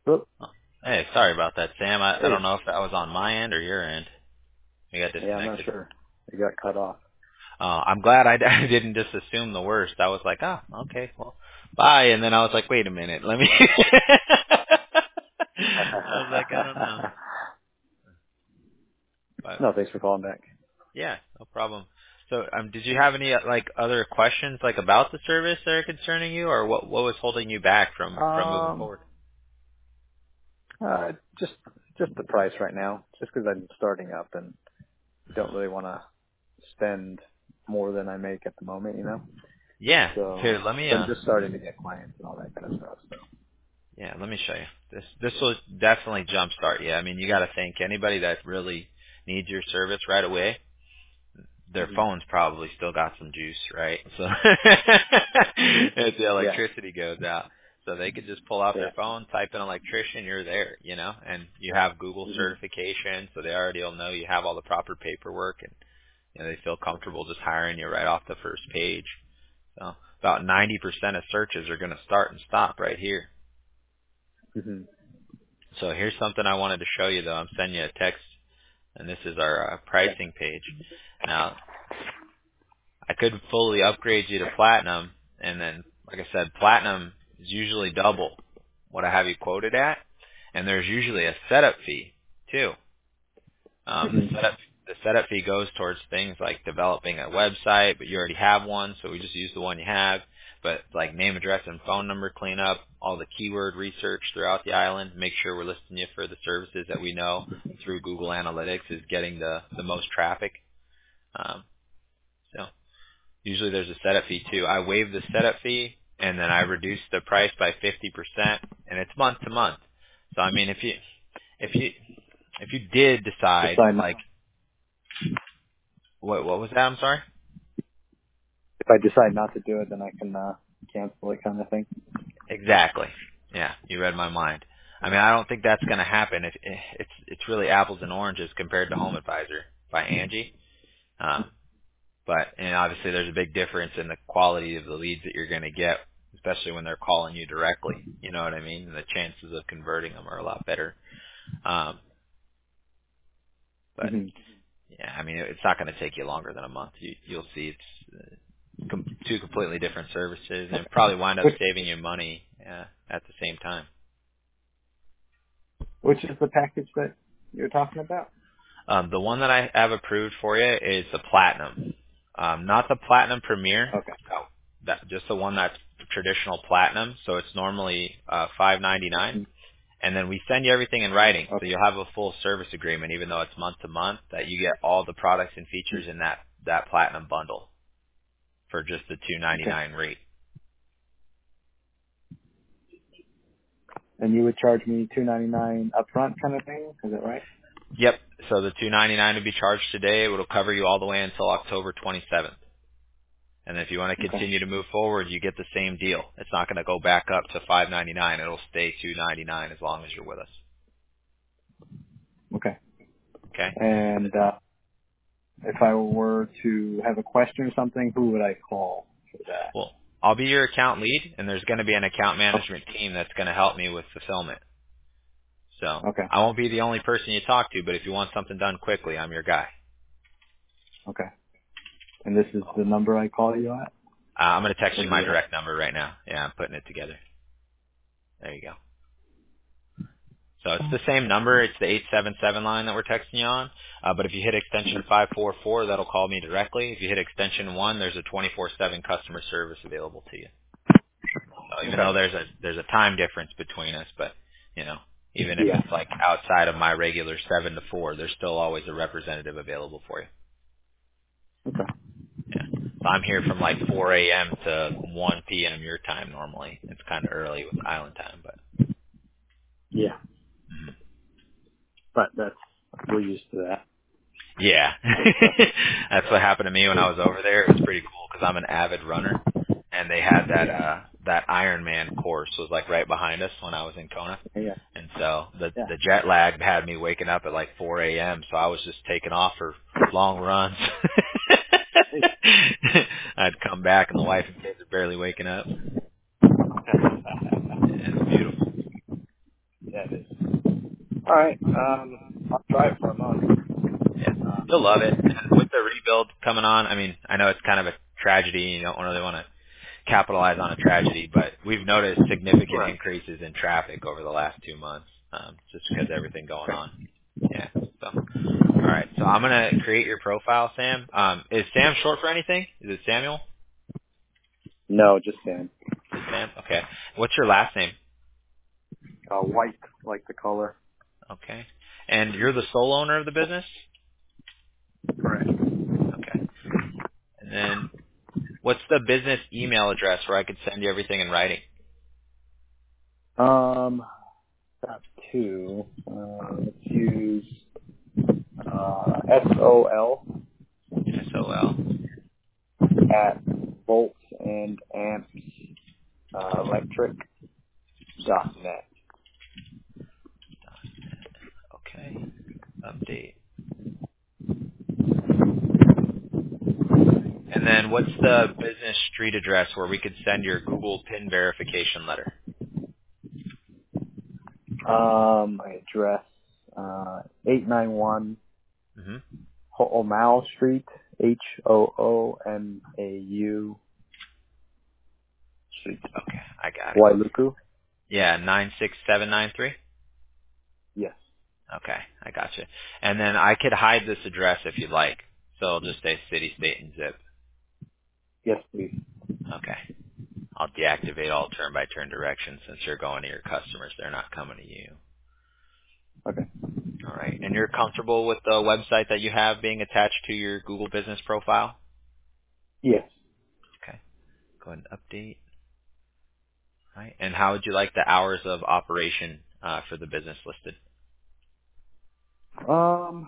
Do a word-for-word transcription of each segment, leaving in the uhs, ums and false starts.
Whoop. Oh, hey, sorry about that, Sam. I, I don't Hey. know if that was on my end or your end. We got Yeah, I'm not disconnected. sure. It got cut off. Uh, I'm glad I, I didn't just assume the worst. I was like, oh, okay, well, bye. And then I was like, wait a minute, let me. I was like, I don't know, but No, thanks for calling back. yeah, no problem. So, um, did you have any uh, like other questions like about the service that are concerning you, or what what was holding you back from from moving Um, forward? uh, just just the price right now. Just because I'm starting up and Mhm. don't really want to spend more than I make at the moment, you know. Yeah, here, So let me I'm uh just starting to get clients and all that kind of stuff. So. Yeah, let me show you. This this will definitely jumpstart you. I mean, you got to think anybody that really needs your service right away, their hmm phone's probably still got some juice, right? So hmm if the Yeah. electricity goes out, so they could just pull out Yeah. their phone, type in electrician, you're there, you know, and you have Google hmm certification, so they already will know you have all the proper paperwork, and you know they feel comfortable just hiring you right off the first page. So about ninety percent of searches are going to start and stop right here. hmm So here's something I wanted to show you though. I'm sending you a text, and this is our uh, Yeah. pricing page. Now, I could fully upgrade you to platinum, and then, like I said, platinum is usually double what I have you quoted at, and there's usually a setup fee too. Um, the hmm setup the setup fee goes towards things like developing a website, but you already have one, so we just use the one you have. But like name, address, and phone number cleanup, all the keyword research throughout the island, make sure we're listing you for the services that we know through Google Analytics is getting the the most traffic. Um, so usually there's a setup fee too. I waive the setup fee and then I reduce the price by fifty percent, and it's month to month. So I mean, if you if you if you did decide Decide not, like what what was that? I'm sorry. if I decide not to do it, then I can uh, cancel it, kind of thing. Exactly. Yeah, you read my mind. I mean, I don't think that's going to happen. If it's it's really apples and oranges compared to Home Advisor by Angie. Um, but and obviously there's a big difference in the quality of the leads that you're going to get, especially when they're calling you directly. You know what I mean? And the chances of converting them are a lot better. Um, but hmm yeah, I mean, it's not going to take you longer than a month. You, you'll see it's uh, com- two completely different services, and probably wind up Which saving you money uh, at the same time. which is the package that you're talking about? Um, the one that I have approved for you is the Platinum, um, not the Platinum Premier. Okay. Oh, that just the one that's traditional Platinum. So it's normally uh, five ninety nine, Mhm. and then we send you everything in writing. So Okay. you'll have a full service agreement, even though it's month to month. That you get all the products and features in that that Platinum bundle for just the two ninety Okay. nine rate. And you would charge me two ninety nine upfront, kind of thing. Is that right? Yep. So the two ninety nine will be charged today. It'll cover you all the way until October twenty seventh. And if you want to Okay. continue to move forward, you get the same deal. It's not going to go back up to five ninety-nine. It'll stay two ninety-nine as long as you're with us. Okay. Okay? And uh, if I were to have a question or something, who would I call for that? Well, I'll be your account lead, and there's going to be an account Oh, management team that's going to help me with fulfillment. So okay. I won't be the only person you talk to, but if you want something done quickly, I'm your guy. Okay. And this is the number I call you at? Uh, I'm going to text Or you do my you have? direct number right now. Yeah, I'm putting it together. There you go. So it's the same number. It's the eight seven seven line that we're texting you on. Uh, but if you hit extension five four four, that'll call me directly. If you hit extension one, there's a twenty-four seven customer service available to you. So even Okay. though there's a there's a time difference between us, but you know, even if Yeah. it's like outside of my regular seven to four, there's still always a representative available for you. Okay. Yeah. So I'm here from like four a m to one p m your time normally. It's kind of early with island time, but. Yeah. Mhm. But that's, we're used to that. Yeah, Good stuff. that's what happened to me when I was over there. It was pretty cool because I'm an avid runner, and they had that Yeah. uh that Ironman course was like right behind us when I was in Kona, Yeah. and so the Yeah. the jet lag had me waking up at like four a m. So I was just taking off for long runs. Hey. I'd come back and the wife and kids are barely waking up. yeah, Yeah, it's beautiful. All right. Um, I'll try it for a month. Yeah, Uh, you'll love it. And with the rebuild coming on, I mean, I know it's kind of a tragedy. You don't really want to capitalize on a tragedy, but we've noticed significant right. increases in traffic over the last two months, um, just because of everything going Okay. on. Yeah. So, all right. So I'm gonna create your profile, Sam. Um, is Sam short for anything? Is it Samuel? No, just Sam. Just Sam? Okay. What's your last name? Uh, white, like the color. Okay. And you're the sole owner of the business? Correct. Okay. And then what's the business email address where I could send you everything in writing? Um, got two. Uh, let's use uh, S O L S O L. at volts and amps uh, electric dot net. Okay. Update. And then what's the business street address where we could send your Google PIN verification letter? Um, my address uh, eight nine one Mm-hmm. Ho'omau Street, H O O M A U Street, Okay, I got it. Wailuku. Yeah, nine six seven nine three. Yes. Okay, I got you. And then I could hide this address if you'd like, so it'll just say city, state, and zip. Yes, please. Okay. I'll deactivate all turn-by-turn directions since you're going to your customers. They're not coming to you. Okay. All right. And you're comfortable with the website that you have being attached to your Google business profile? Yes. Okay. Go ahead and update. All right. And how would you like the hours of operation uh, for the business listed? Um,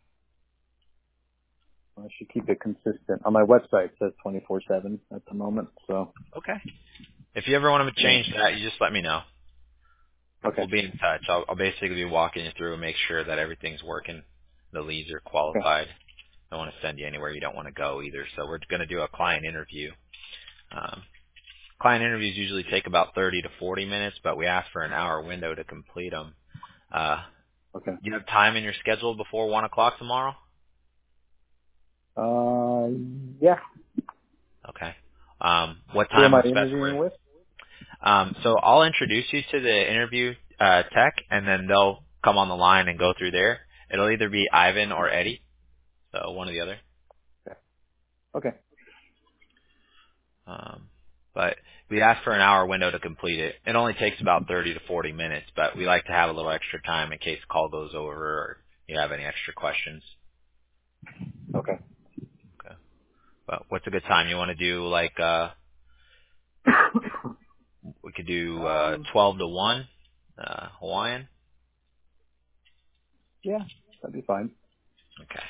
I should keep it consistent. On my website, it says twenty-four seven at the moment. So, Okay. If you ever want to yeah. change that, you just let me know. Okay. We'll be in touch. I'll, I'll basically be walking you through and make sure that everything's working. The leads are Okay. qualified. I don't want to send you anywhere you don't want to go either. So we're going to do a client interview. Um, client interviews usually take about thirty to forty minutes, but we ask for an hour window to complete them. Uh, Okay. do you have time in your schedule before one o'clock tomorrow? Uh, yeah. Okay. Um, what Who time am I works best for you? interviewing with? Um, so I'll introduce you to the interview uh, tech, and then they'll come on the line and go through there. It'll either be Ivan or Eddie, so one or the other. Okay. Okay. Um, but we ask for an hour window to complete it. It only takes about thirty to forty minutes, but we like to have a little extra time in case the call goes over or you have any extra questions. Okay. Okay. But what's a good time? You want to do like uh, we could do uh, Um, twelve to one uh, Hawaiian. yeah, that'd be fine. Okay.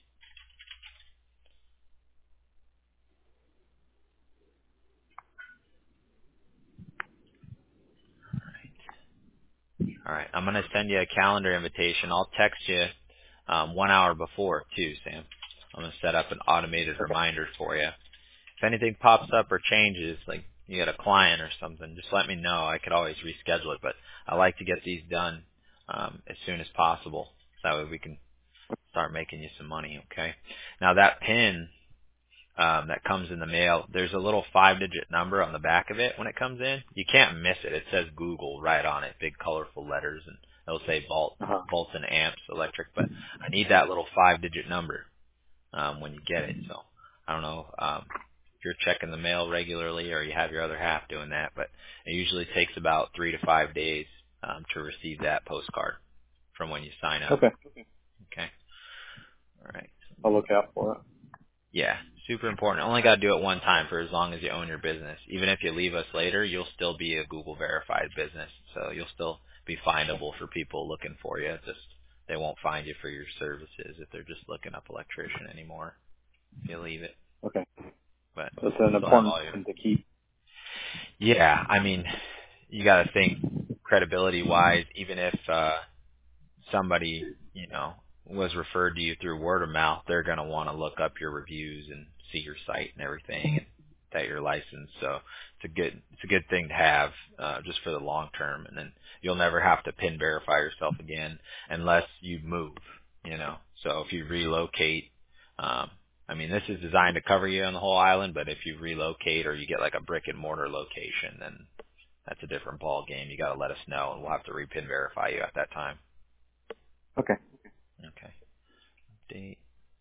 All right. I'm gonna send you a calendar invitation. I'll text you um, one hour before too, Sam. I'm gonna set up an automated Okay. reminder for you. If anything pops up or changes, like you got a client or something, just let me know. I could always reschedule it, but I like to get these done um, as soon as possible. So that way we can start making you some money, okay? Now that pin um, that comes in the mail, there's a little five-digit number on the back of it when it comes in. You can't miss it. It says Google right on it, big colorful letters, and it'll say volt, Uh-huh. volts and amps electric, but I need that little five-digit number um, when you get it. So I don't know um, if you're checking the mail regularly or you have your other half doing that, but it usually takes about three to five days um, to receive that postcard from when you sign up. Okay. Okay. All right. I'll look out for it. Yeah, super important. Only got to do it one time for as long as you own your business. Even if you leave us later, you'll still be a Google verified business, so you'll still be findable for people looking for you. Just they won't find you for your services if they're just looking up electrician anymore if you leave it. Okay. But So it's you'll an still have important all your. thing to keep. Yeah, I mean, you got to think credibility wise. Even if uh, somebody, you know, was referred to you through word of mouth, they're gonna want to look up your reviews and see your site and everything. that you're licensed. So it's a good it's a good thing to have uh, just for the long term, and then you'll never have to pin verify yourself again unless you move. You know, so if you relocate, um, I mean, this is designed to cover you on the whole island, but if you relocate or you get like a brick and mortar location, then that's a different ball game. You got to let us know, and we'll have to repin verify you at that time. Okay. Okay. Date.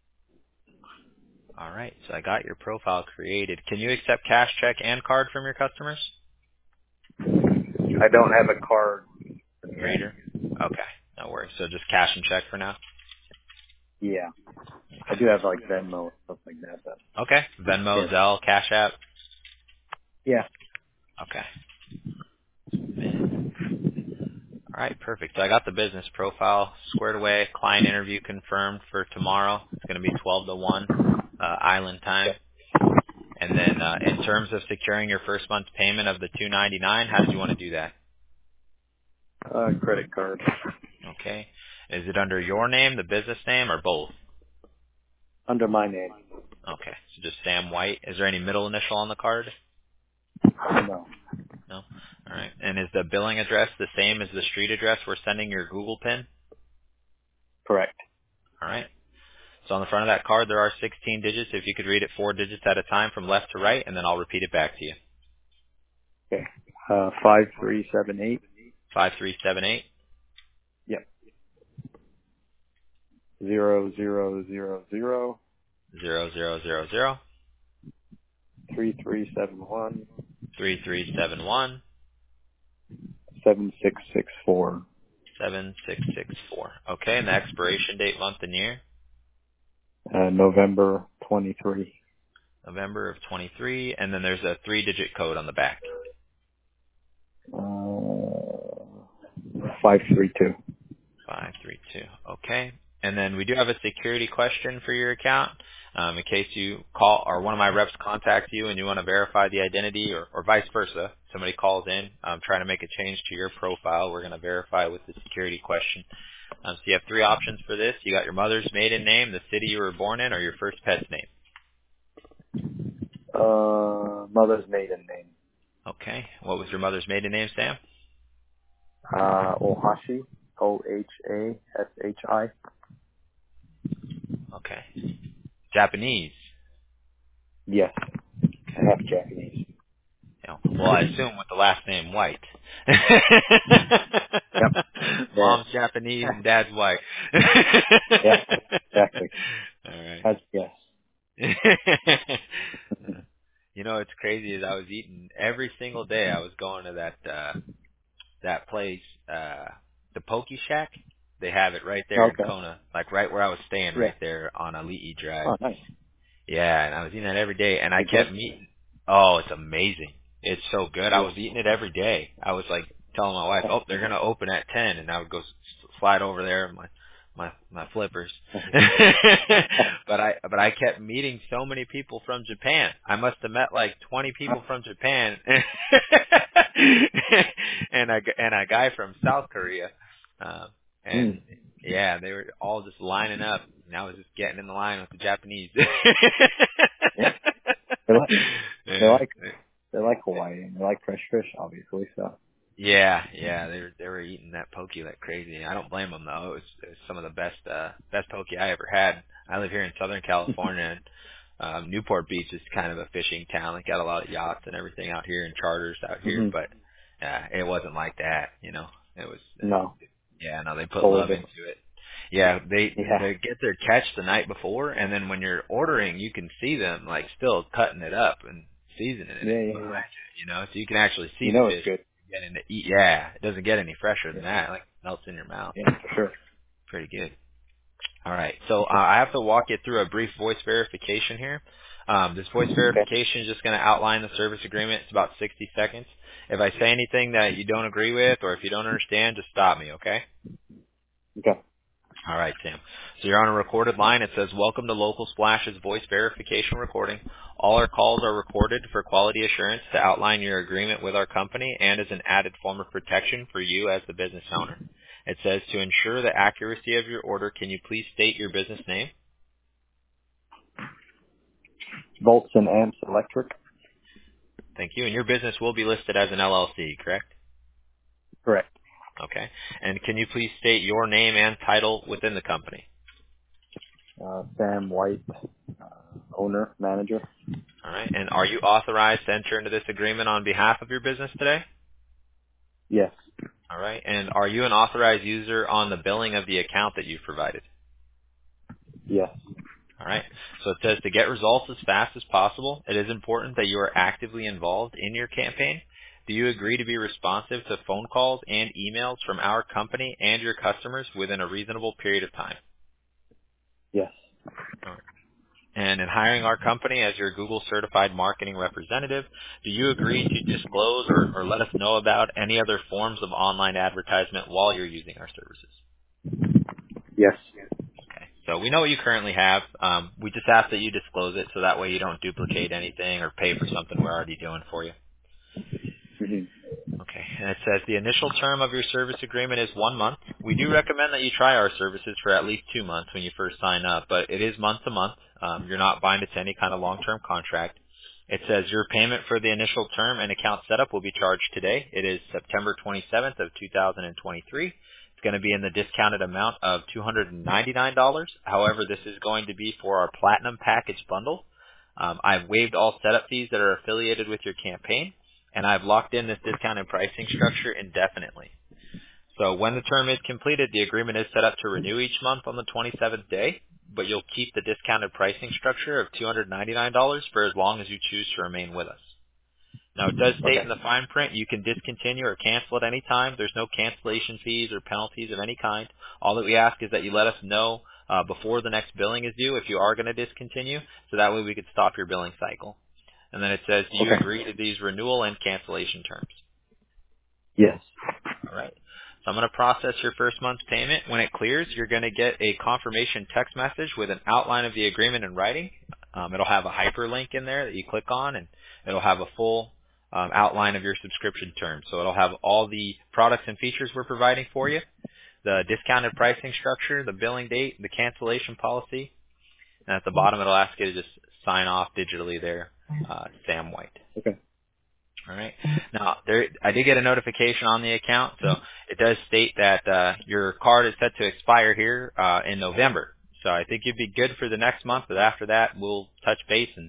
All right. So I got your profile created. Can you accept cash, check, and card from your customers? I don't have a card. Reader. Okay. No worries. So just cash and check for now. Yeah. I Okay. do have like Venmo and stuff like that, but Okay. Venmo, yeah. Zelle, Cash App. Yeah. Okay. All right, perfect. So I got the business profile squared away. Client interview confirmed for tomorrow. It's going to be twelve to one uh, Island time. Okay. And then uh, in terms of securing your first month's payment of the two ninety-nine, how did you want to do that? Uh, credit card. Okay. Is it under your name, the business name, or both? Under my name. Okay. So just Sam White. Is there any middle initial on the card? No. No. All right. And is the billing address the same as the street address we're sending your Google pin? Correct. All right. So on the front of that card, there are sixteen digits. If you could read it four digits at a time from left to right, and then I'll repeat it back to you. Okay. Uh, five three seven eight. Five three seven eight Yep. Zero zero zero zero zero zero zero zero three three seven one three three seven one seven six six four. seven six six four. Okay, and the expiration date, month, and year? Uh, November twenty three. November of twenty-three, and then there's a three-digit code on the back. Uh, five three two. five three two. Okay. And then we do have a security question for your account. Um, in case you call or one of my reps contacts you and you want to verify the identity, or, or vice versa, somebody calls in um, trying to make a change to your profile, we're going to verify with the security question. Um, so you have three options for this. You got your mother's maiden name, the city you were born in, or your first pet's name. Uh, mother's maiden name. Okay. What was your mother's maiden name, Sam? Uh, Ohashi. O H A S H I. Okay. Japanese. Yes. Okay. Half Japanese. You know, well, I assume with the last name White. Yep. Yeah. Mom's Japanese and dad's white. Yeah. Exactly. All right. That's yes. You know, what's crazy is I was eating every single day. I was going to that uh that place, uh the Poke Shack. They have it right there in Okay. Kona, like right where I was staying, Yeah. right there on Ali'i Drive. Oh, nice. Yeah, and I was eating that every day, and I Is it? kept meeting. Oh, it's amazing. It's so good. I Yeah. was eating it every day. I was like telling my wife, "Oh, they're gonna open at ten," and I would go s- slide over there, my my my flippers. but I but I kept meeting so many people from Japan. I must have met like twenty people from Japan, and a and a guy from South Korea, um, and Mm. yeah, they were all just lining up, and I was just getting in the line with the Japanese. Yeah. They like they yeah. like they like Hawaii and they like fresh fish, obviously. So. Yeah, yeah, they were they were eating that poke like crazy. I don't blame them though. It was, it was some of the best uh best poke I ever had. I live here in Southern California, and um, Newport Beach is kind of a fishing town. They got a lot of yachts and everything out here and charters out here, hmm but uh, it wasn't like that. You know, it was. Uh, No. yeah, no, they put Totally love different. into it. Yeah, they Yeah. they get their catch the night before, and then when you're ordering, you can see them like still cutting it up and seasoning it Yeah. Yeah. behind Yeah. you. You know, so you can actually see You the know it's fish good. getting to eat. Yeah, it doesn't get any fresher Yeah. than that. It, like melts in your mouth. Yeah, for sure. Pretty good. All right, so uh, Okay. I have to walk you through a brief voice verification here. Um, this voice Okay. verification is just going to outline the service agreement. It's about sixty seconds. If I say anything that you don't agree with or if you don't understand, just stop me, okay? Okay. All right, Sam. So you're on a recorded line. It says, "Welcome to Local Splash's voice verification recording. All our calls are recorded for quality assurance to outline your agreement with our company and as an added form of protection for you as the business owner." It says, "To ensure the accuracy of your order, can you please state your business name?" Volts and amps electric. Thank you. And your business will be listed as an L L C, correct? Correct. Okay. And can you please state your name and title within the company? Uh, Sam White, uh, owner, manager. All right. And are you authorized to enter into this agreement on behalf of your business today? Yes. All right. And are you an authorized user on the billing of the account that you've provided? Yes. All right. So it says to get results as fast as possible, it is important that you are actively involved in your campaign. Do you agree to be responsive to phone calls and emails from our company and your customers within a reasonable period of time? Yes. All right. And in hiring our company as your Google certified marketing representative, do you agree to disclose or, or let us know about any other forms of online advertisement while you're using our services? Yes. Okay. So we know what you currently have. Um, we just ask that you disclose it so that way you don't duplicate anything or pay for something we're already doing for you. Mm-hmm. Okay. And it says the initial term of your service agreement is one month. We do recommend that you try our services for at least two months when you first sign up, but it is month to month. Um, you're not binded to any kind of long-term contract. It says your payment for the initial term and account setup will be charged today. It is September twenty-seventh of two thousand twenty-three. It's going to be in the discounted amount of two hundred ninety-nine dollars. However, this is going to be for our Platinum Package bundle. Um, I've waived all setup fees that are affiliated with your campaign, and I've locked in this discounted pricing structure indefinitely. So when the term is completed, the agreement is set up to renew each month on the twenty-seventh day, but you'll keep the discounted pricing structure of two hundred ninety-nine dollars for as long as you choose to remain with us. Now, it does state Okay. in the fine print you can discontinue or cancel at any time. There's no cancellation fees or penalties of any kind. All that we ask is that you let us know uh, before the next billing is due if you are going to discontinue, so that way we could stop your billing cycle. And then it says, do you Okay. agree to these renewal and cancellation terms? Yes. All right. So I'm going to process your first month's payment. When it clears, you're going to get a confirmation text message with an outline of the agreement in writing. Um, it'll have a hyperlink in there that you click on, and it'll have a full um, outline of your subscription terms. So it'll have all the products and features we're providing for you, the discounted pricing structure, the billing date, the cancellation policy, and at the bottom it'll ask you to just sign off digitally there, uh, Sam White. Okay. All right. Now, there, I did get a notification on the account, so it does state that uh, your card is set to expire here uh, in November. So I think you'd be good for the next month, but after that, we'll touch base and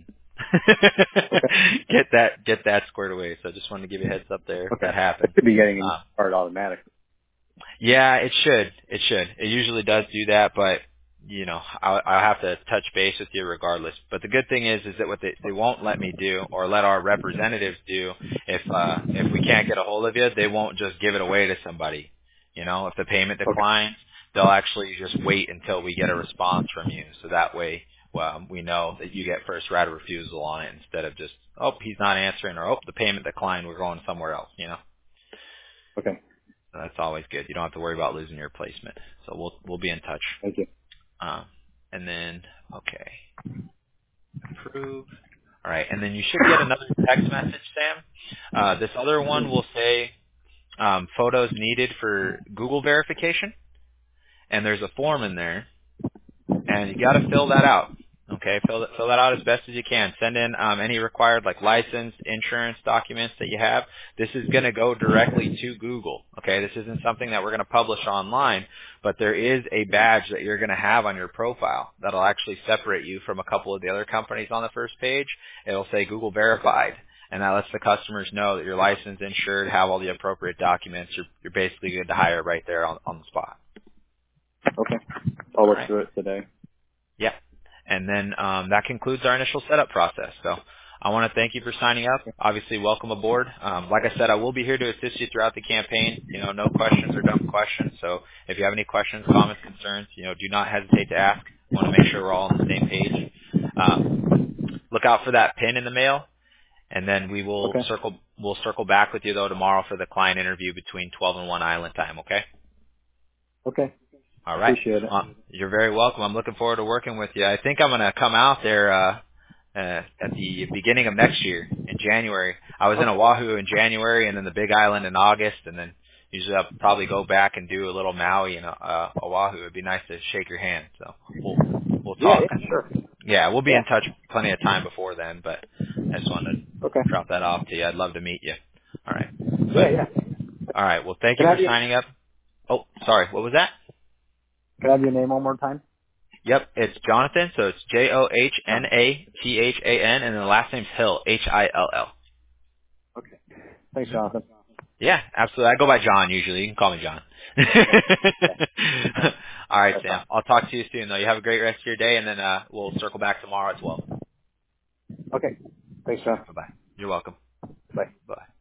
Okay. get that get that squared away. So I just wanted to give you a heads up there. Okay. That I happened. should be getting a Uh, card automatically. yeah, it should. It should. It usually does do that, but you know, I'll, I'll have to touch base with you regardless. But the good thing is, is that what they, they won't let me do, or let our representatives do, if uh, if we can't get a hold of you, they won't just give it away to somebody. You know, if the payment Okay. declines, they'll actually just wait until we get a response from you, so that way, well, we know that you get first right of refusal on it instead of just, oh, he's not answering, or oh, the payment declined, we're going somewhere else. You know. Okay. So that's always good. You don't have to worry about losing your placement. So we'll we'll be in touch. Thank you. Um, and then okay, approve. All right, and then you should get another text message, Sam. Uh, this other one will say um, photos needed for Google verification, and there's a form in there, and you got to fill that out. Okay, fill that, fill that out as best as you can. Send in um, any required like license, insurance documents that you have. This is going to go directly to Google. Okay, this isn't something that we're going to publish online, but there is a badge that you're going to have on your profile that'll actually separate you from a couple of the other companies on the first page. It'll say Google verified, and that lets the customers know that you're licensed, insured, have all the appropriate documents. You're, you're basically good to hire right there on, on the spot. Okay. I'll All look right. through it today. Yeah. And then um, that concludes our initial setup process. So I want to thank you for signing up. Obviously, welcome aboard. Um, like I said, I will be here to assist you throughout the campaign. You know, no questions or dumb questions. So if you have any questions, comments, concerns, you know, do not hesitate to ask. I want to make sure we're all on the same page. Um, look out for that pin in the mail, and then we will Okay. circle. We'll circle back with you though tomorrow for the client interview between twelve and one Island time. Okay. Okay. All right. Appreciate it. Um, you're very welcome. I'm looking forward to working with you. I think I'm going to come out there uh, uh, at the beginning of next year in January. I was in Okay. Oahu in January, and then the Big Island in August, and then usually I'll probably go back and do a little Maui in uh, Oahu. It'd be nice to shake your hand. So we'll we'll Yeah, talk. yeah, sure. Yeah, we'll be Yeah. in touch plenty of time before then. But I just wanted to Okay. drop that off to you. I'd love to meet you. All right. Yeah, yeah. All right. Well, thank Can you I for have your signing up. Oh, sorry. What was that? Can I have your name one more time? Yep, it's Jonathan. So it's J O H N John. A T H A N, and then the last name's Hill, H I L L. Okay. Thanks, Mm-hmm. Jonathan. Yeah, absolutely. I go by John usually. You can call me John. Yeah. Yeah. All right, That's Sam. fine. I'll talk to you soon, though. You have a great rest of your day, and then uh, we'll circle back tomorrow at twelve. Okay. Thanks, All John. right, bye-bye. You're welcome. Bye. Bye.